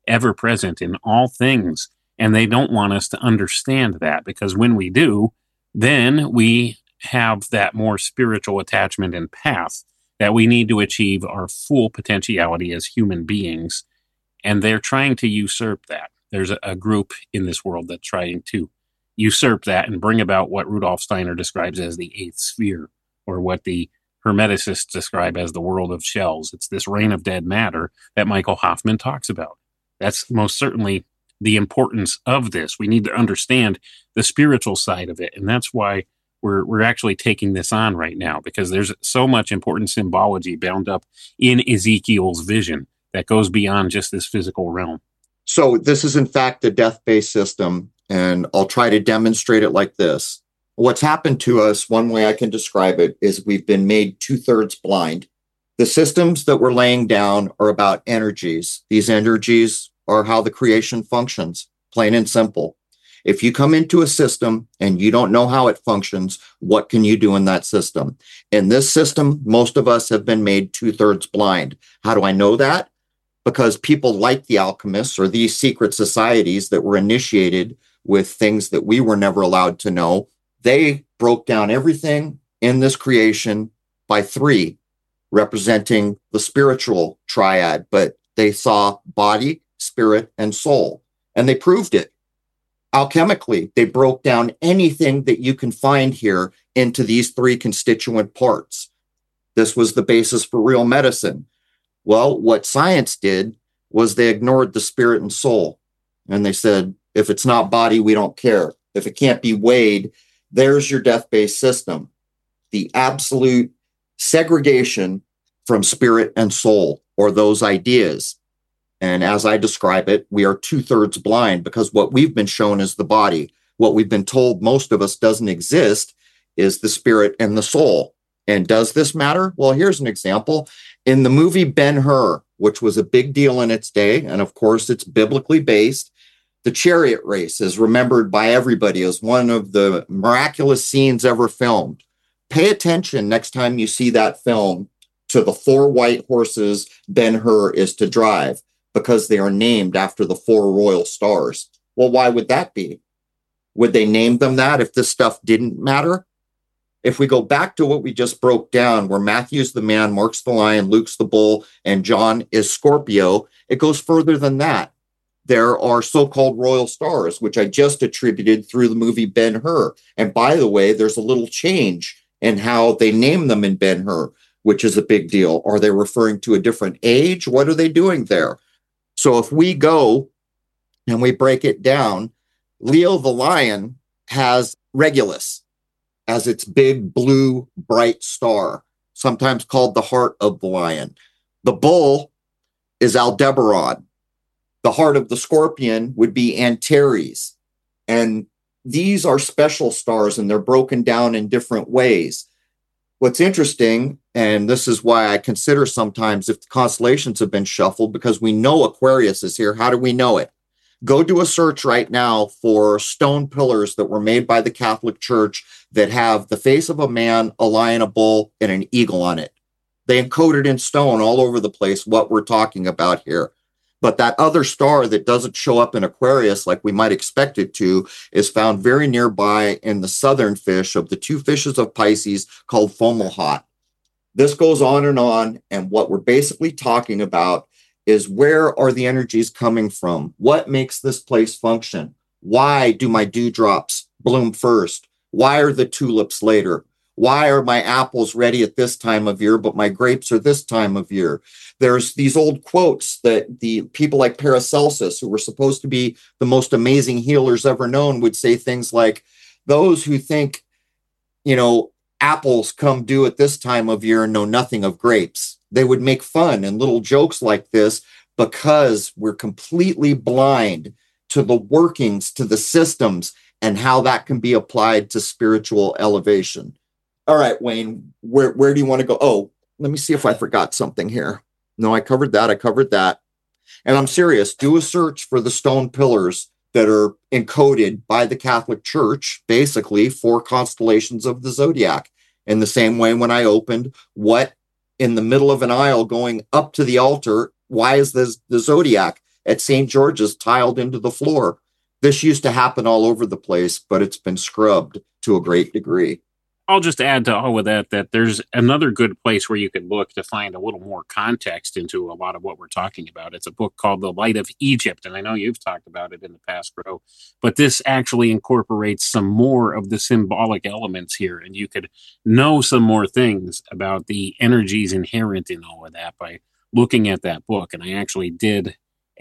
ever present in all things. And they don't want us to understand that, because when we do, then we have that more spiritual attachment and path that we need to achieve our full potentiality as human beings. And they're trying to usurp that. There's a group in this world that's trying to usurp that and bring about what Rudolf Steiner describes as the eighth sphere, or what the Hermeticists describe as the world of shells. It's this reign of dead matter that Michael Hoffman talks about. That's most certainly the importance of this. We need to understand the spiritual side of it. And that's why we're actually taking this on right now, because there's so much important symbology bound up in Ezekiel's vision that goes beyond just this physical realm.
So this is in fact the death-based system, and I'll try to demonstrate it like this. What's happened to us, one way I can describe it, is we've been made 2/3 blind. The systems that we're laying down are about energies. These energies are how the creation functions, plain and simple. If you come into a system and you don't know how it functions, what can you do in that system? In this system, most of us have been made 2/3 blind. How do I know that? Because people like the alchemists or these secret societies that were initiated with things that we were never allowed to know, they broke down everything in this creation by 3, representing the spiritual triad, but they saw body, spirit, and soul, and they proved it. Alchemically, they broke down anything that you can find here into these 3 constituent parts. This was the basis for real medicine. Well, what science did was they ignored the spirit and soul, and they said, if it's not body, we don't care. If it can't be weighed, there's your death-based system. The absolute segregation from spirit and soul, or those ideas. And as I describe it, we are 2/3 blind, because what we've been shown is the body. What we've been told most of us doesn't exist is the spirit and the soul. And does this matter? Well, here's an example. In the movie Ben-Hur, which was a big deal in its day, and of course it's biblically based, the chariot race is remembered by everybody as one of the miraculous scenes ever filmed. Pay attention next time you see that film to the 4 white horses Ben-Hur is to drive, because they are named after the 4 royal stars. Well, why would that be? Would they name them that if this stuff didn't matter? If we go back to what we just broke down, where Matthew's the man, Mark's the lion, Luke's the bull, and John is Scorpio, it goes further than that. There are so-called royal stars, which I just attributed through the movie Ben-Hur. And by the way, there's a little change in how they name them in Ben-Hur, which is a big deal. Are they referring to a different age? What are they doing there? So if we go and we break it down, Leo the lion has Regulus as its big blue bright star, sometimes called the heart of the lion. The bull is Aldebaran. The heart of the scorpion would be Antares. And these are special stars, and they're broken down in different ways. What's interesting, and this is why I consider sometimes if the constellations have been shuffled, because we know Aquarius is here. How do we know it? Go do a search right now for stone pillars that were made by the Catholic Church that have the face of a man, a lion, a bull, and an eagle on it. They encoded in stone all over the place what we're talking about here. But that other star that doesn't show up in Aquarius like we might expect it to is found very nearby in the southern fish of the 2 fishes of Pisces called Fomalhaut. This goes on, and what we're basically talking about is, where are the energies coming from? What makes this place function? Why do my dewdrops bloom first? Why are the tulips later? Why are my apples ready at this time of year, but my grapes are this time of year? There's these old quotes that the people like Paracelsus, who were supposed to be the most amazing healers ever known, would say things like, those who think, apples come due at this time of year and know nothing of grapes. They would make fun and little jokes like this, because we're completely blind to the workings, to the systems, and how that can be applied to spiritual elevation. All right, Wayne, where do you want to go? Oh, let me see if I forgot something here. No, I covered that. And I'm serious. Do a search for the stone pillars that are encoded by the Catholic Church, basically 4 constellations of the zodiac. In the same way, when I opened, what in the middle of an aisle going up to the altar, why is this the zodiac? at St. George's tiled into the floor. This used to happen all over the place, but it's been scrubbed to a great degree.
I'll just add to all of that there's another good place where you could look to find a little more context into a lot of what we're talking about. It's a book called The Light of Egypt, and I know you've talked about it in the past, Crow, but this actually incorporates some more of the symbolic elements here, and you could know some more things about the energies inherent in all of that by looking at that book. And I actually did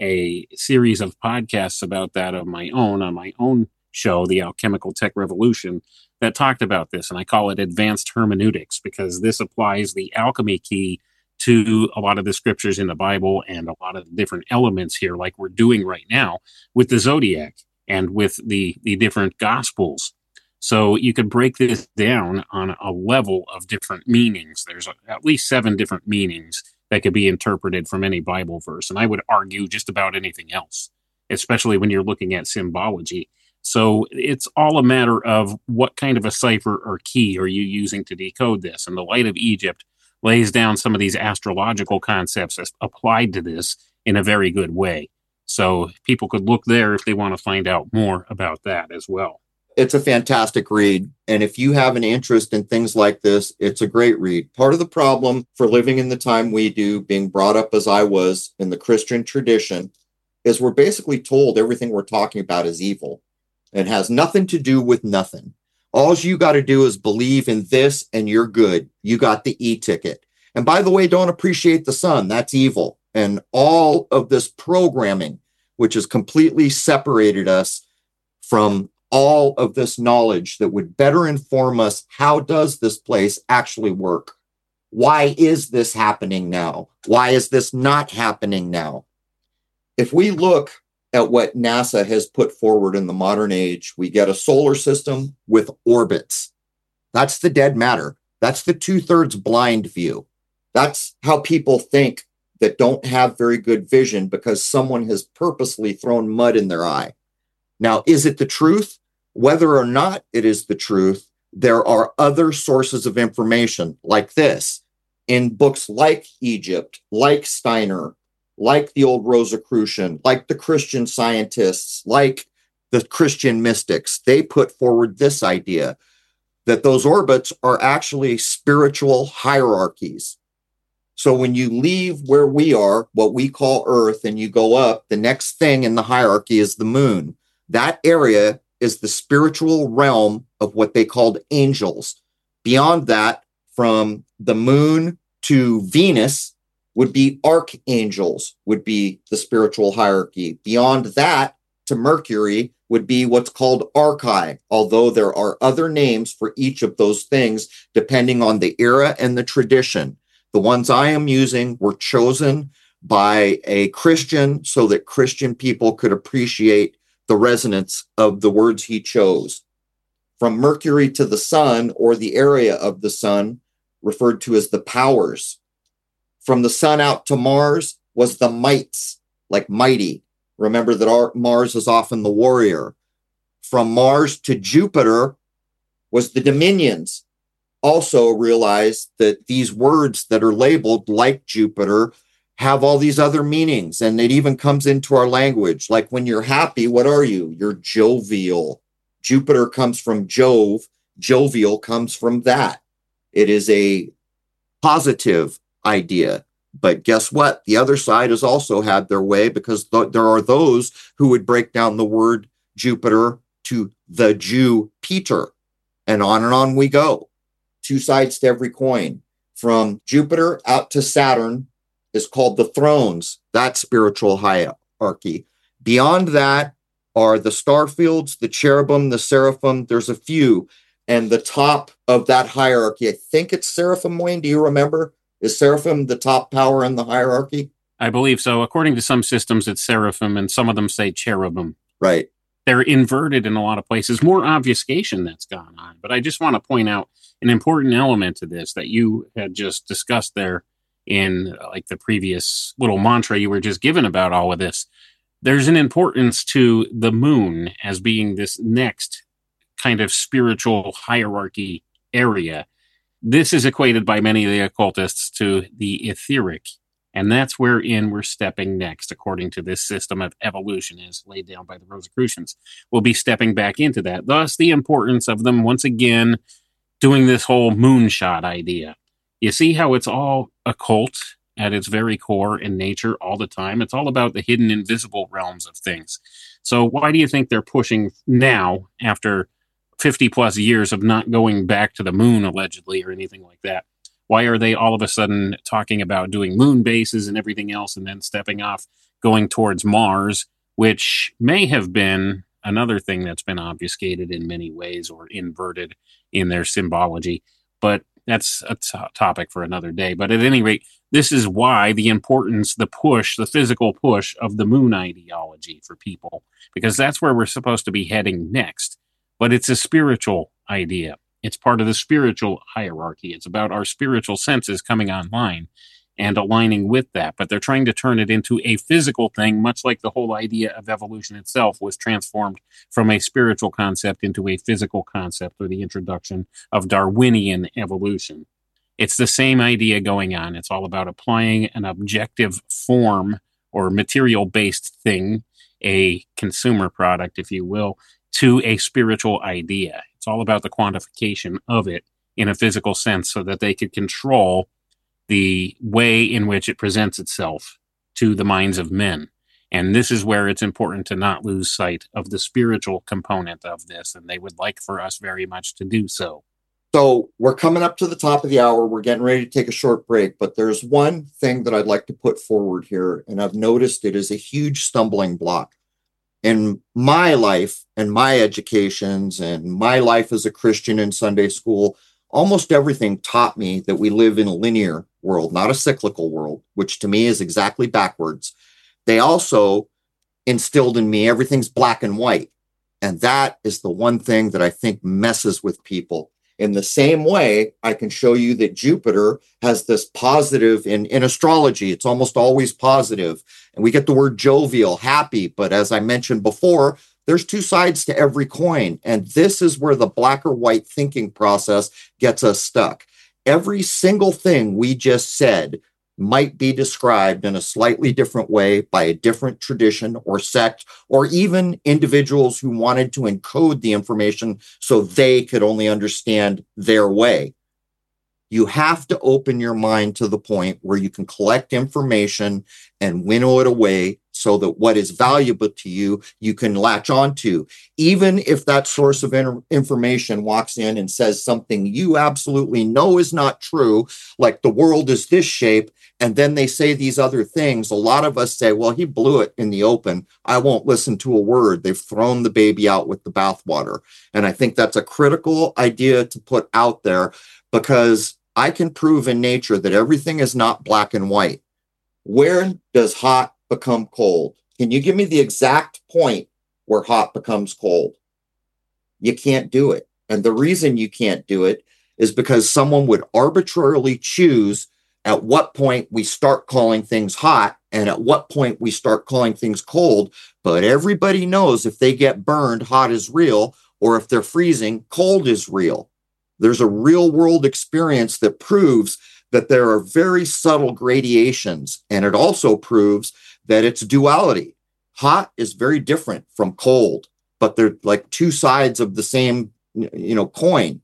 a series of podcasts about that of my own on my own show, The Alchemical Tech Revolution, that talked about this. And I call it advanced hermeneutics because this applies the alchemy key to a lot of the scriptures in the Bible and a lot of different elements here, like we're doing right now with the Zodiac and with the different Gospels. So you could break this down on a level of different meanings. There's at least 7 different meanings that could be interpreted from any Bible verse. And I would argue just about anything else, especially when you're looking at symbology. So it's all a matter of what kind of a cipher or key are you using to decode this. And the Light of Egypt lays down some of these astrological concepts as applied to this in a very good way. So people could look there if they want to find out more about that as well.
It's a fantastic read. And if you have an interest in things like this, it's a great read. Part of the problem for living in the time we do, being brought up as I was in the Christian tradition, is we're basically told everything we're talking about is evil. It has nothing to do with nothing. All you got to do is believe in this and you're good. You got the e-ticket. And by the way, don't appreciate the sun. That's evil. And all of this programming, which has completely separated us from all of this knowledge that would better inform us, how does this place actually work? Why is this happening now? Why is this not happening now? If we look at what NASA has put forward in the modern age, we get a solar system with orbits. That's the dead matter. That's the 2/3 blind view. That's how people think that don't have very good vision because someone has purposely thrown mud in their eye. Now, is it the truth? Whether or not it is the truth, there are other sources of information like this in books like Egypt, like Steiner, like the old Rosicrucian, like the Christian scientists, like the Christian mystics. They put forward this idea that those orbits are actually spiritual hierarchies. So when you leave where we are, what we call Earth, and you go up, the next thing in the hierarchy is the moon. That area is the spiritual realm of what they called angels. Beyond that, from the moon to Venus would be archangels, would be the spiritual hierarchy. Beyond that to Mercury would be what's called archai, although there are other names for each of those things depending on the era and the tradition. The ones I am using were chosen by a Christian so that Christian people could appreciate the resonance of the words he chose. From Mercury to the sun, or the area of the sun, referred to as the powers. From the sun out to Mars was the mights, like mighty. Remember that Mars is often the warrior. From Mars to Jupiter was the dominions. Also realize that these words that are labeled like Jupiter have all these other meanings, and it even comes into our language. Like when you're happy, what are you? You're jovial. Jupiter comes from Jove. Jovial comes from that. It is a positive idea. But guess what? The other side has also had their way, because there are those who would break down the word Jupiter to the Jew Peter, and on we go. 2 sides to every coin. From Jupiter out to Saturn is called the thrones, that spiritual hierarchy. Beyond that are the star fields, the cherubim, the seraphim. There's a few. And the top of that hierarchy, I think it's seraphim, Wayne. Do you remember? Is seraphim the top power in the hierarchy?
I believe so. According to some systems, it's seraphim, and some of them say cherubim.
Right.
They're inverted in a lot of places. More obfuscation that's gone on. But I just want to point out an important element to this that you had just discussed there in like the previous little mantra you were just given about all of this. There's an importance to the moon as being this next kind of spiritual hierarchy area. This is equated by many of the occultists to the etheric And that's wherein we're stepping next, according to this system of evolution as laid down by the Rosicrucians. We'll be stepping back into that. Thus, the importance of them, once again, doing this whole moonshot idea. You see how it's all occult at its very core in nature all the time? It's all about the hidden, invisible realms of things. So why do you think they're pushing now, after 50 plus years of not going back to the moon, allegedly, or anything like that? Why are they all of a sudden talking about doing moon bases and everything else and then stepping off, going towards Mars, which may have been another thing that's been obfuscated in many ways or inverted in their symbology? But that's a topic for another day. But at any rate, this is why the importance, the push, the physical push of the moon ideology for people, because that's where we're supposed to be heading next. But it's a spiritual idea. It's part of the spiritual hierarchy. It's about our spiritual senses coming online and aligning with that. But they're trying to turn it into a physical thing, much like the whole idea of evolution itself was transformed from a spiritual concept into a physical concept with the introduction of Darwinian evolution. It's the same idea going on. It's all about applying an objective form or material-based thing, a consumer product, if you will, to a spiritual idea. It's all about the quantification of it in a physical sense so that they could control the way in which it presents itself to the minds of men. And this is where it's important to not lose sight of the spiritual component of this, and they would like for us very much to do so.
So we're coming up to the top of the hour. We're getting ready to take a short break, but there's one thing that I'd like to put forward here, and I've noticed it is a huge stumbling block. In my life and my educations and my life as a Christian in Sunday school, almost everything taught me that we live in a linear world, not a cyclical world, which to me is exactly backwards. They also instilled in me everything's black and white. And that is the one thing that I think messes with people. In the same way, I can show you that Jupiter has this positive in astrology. It's almost always positive. And we get the word jovial, happy. But as I mentioned before, there's two sides to every coin. And this is where the black or white thinking process gets us stuck. Every single thing we just said might be described in a slightly different way by a different tradition or sect, or even individuals who wanted to encode the information so they could only understand their way. You have to open your mind to the point where you can collect information and winnow it away so that what is valuable to you, you can latch onto. Even if that source of information walks in and says something you absolutely know is not true, like the world is this shape, and then they say these other things, a lot of us say, well, he blew it in the open. I won't listen to a word. They've thrown the baby out with the bathwater. And I think that's a critical idea to put out there, because I can prove in nature that everything is not black and white. Where does hot become cold? Can you give me the exact point where hot becomes cold? You can't do it. And the reason you can't do it is because someone would arbitrarily choose at what point we start calling things hot and at what point we start calling things cold. But everybody knows if they get burned, hot is real, or if they're freezing, cold is real. There's a real world experience that proves that there are very subtle gradations, and it also proves that it's duality. Hot is very different from cold, but they're like two sides of the same, coin.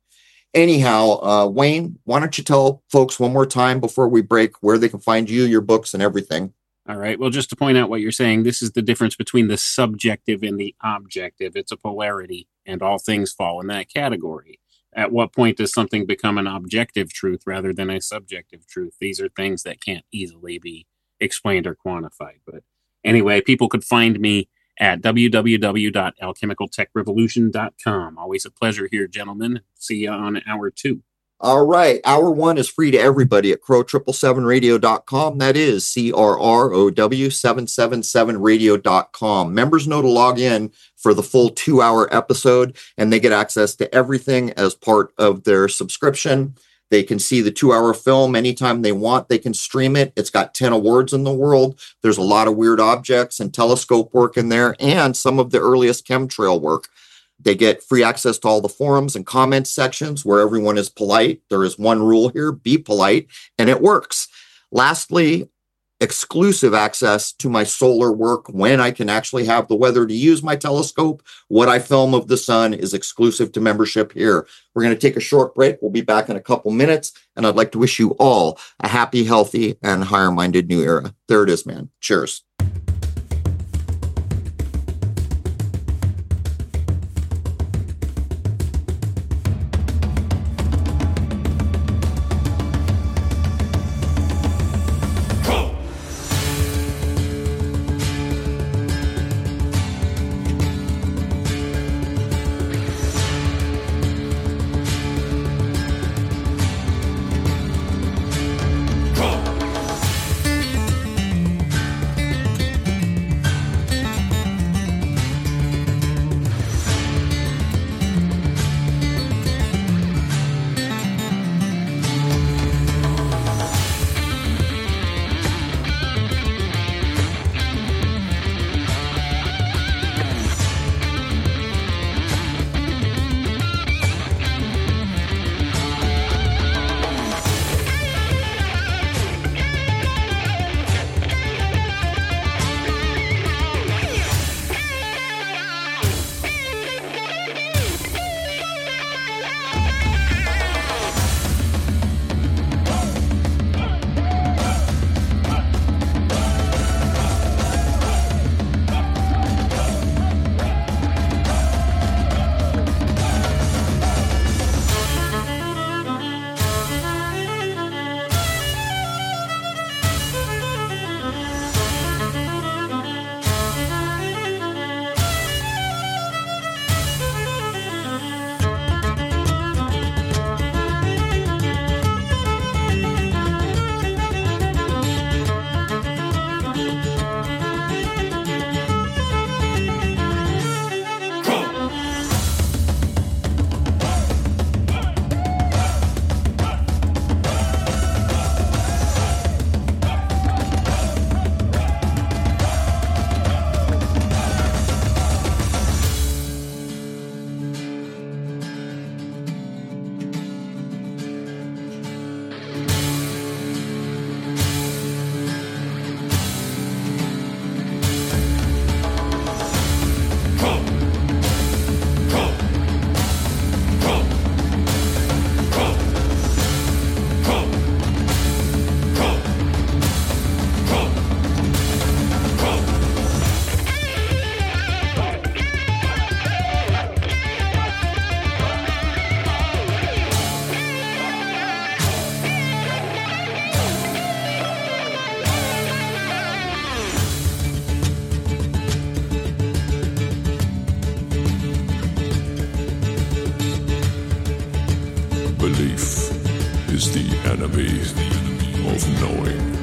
Anyhow, Wayne, why don't you tell folks one more time before we break where they can find you, your books, and everything?
All right. Well, just to point out what you're saying, this is the difference between the subjective and the objective. It's a polarity, and all things fall in that category. At what point does something become an objective truth rather than a subjective truth? These are things that can't easily be explained or quantified. But anyway, people could find me at www.alchemicaltechrevolution.com. Always a pleasure here, gentlemen. See you on hour 2. All
right. Hour 1 is free to everybody at crow777radio.com. That is CRROW777radio.com. Members know to log in for the full 2-hour episode, and they get access to everything as part of their subscription. They can see the 2-hour film anytime they want. They can stream it. It's got 10 awards in the world. There's a lot of weird objects and telescope work in there, and some of the earliest chemtrail work. They get free access to all the forums and comments sections where everyone is polite. There is one rule here: be polite, and it works. Lastly, exclusive access to my solar work, when I can actually have the weather to use my telescope, what I film of the sun is exclusive to membership here. We're going to take a short break. We'll be back in a couple minutes, and I'd like to wish you all a happy, healthy, and higher-minded new era. There it is, man. Cheers.
Belief is the enemy of knowing.